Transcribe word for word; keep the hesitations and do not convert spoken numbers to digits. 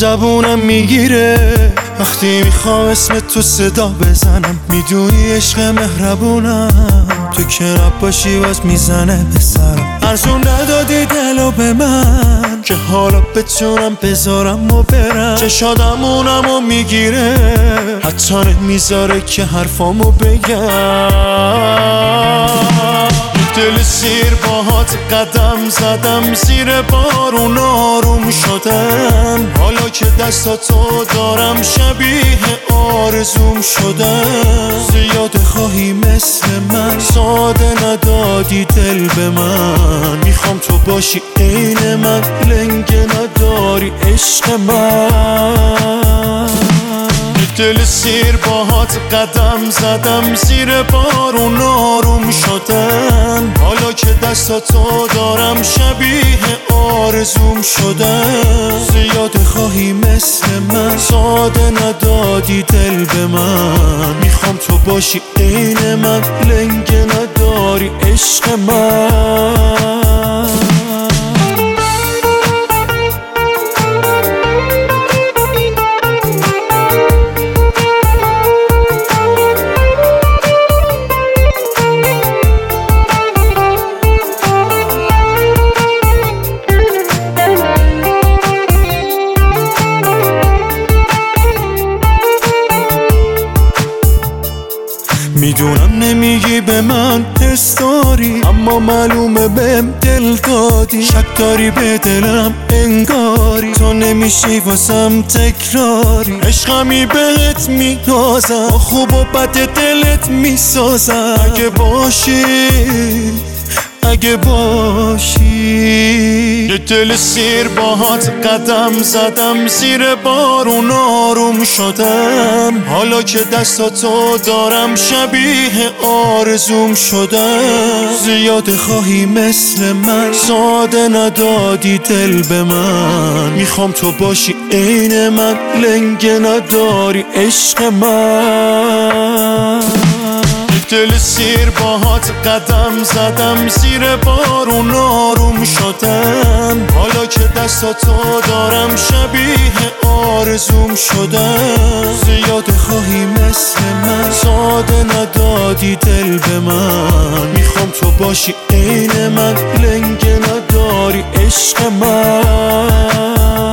زبونم میگیره وقتی میخوام اسم تو صدا بزنم. میدونی عشق مهربونم، تو که نباشی باز میزنه به سرم. ارزون ندادی دلو به من که حالا بتونم بذارم و برم. چشادمونم و میگیره حتی نمیذاره که حرفامو بگم. دل سیر باهات قدم زدم، زیر بارون آروم شدم. حالا که دستاتو دارم شبیه آرزوم شدم. زیاد خواهی مثل من، ساده ندادی دل به من. میخوام تو باشی عین من، لنگه نداری عشق من. دل سیر باهات قدم زدم، زیر بارون آروم شدم. حالا که دستاتو دارم شبیه آرزوم شدم. زیاد خواهی مثل من، ساده ندادی دل به من. میخوام تو باشی عین من، لنگه نداری عشق من. میدونم نمیگی به من حس داری، اما معلومه بهم دل دادی. شک داری به دلم انگاری، تو نمیشی واسم تکراری. عشقمی بهت میتازم، با خوب و بد دلت میسازم. اگه باشی اگه باشی یه دل سیر باهات قدم زدم، زیر بارون آروم شدم. حالا که دستاتو دارم شبیه آرزوم شدم. زیاد خواهی مثل من، ساده ندادی دل به من. میخوام تو باشی عین من، لنگه نداری عشق من. دل سیر باهات قدم زدم، زیر بارون آروم شدم. حالا که دستاتو دارم شبیه آرزوم شدم. زیاد خواهی مثل من، ساده ندادی دل به من. میخوام تو باشی عین من، لنگه نداری عشق من.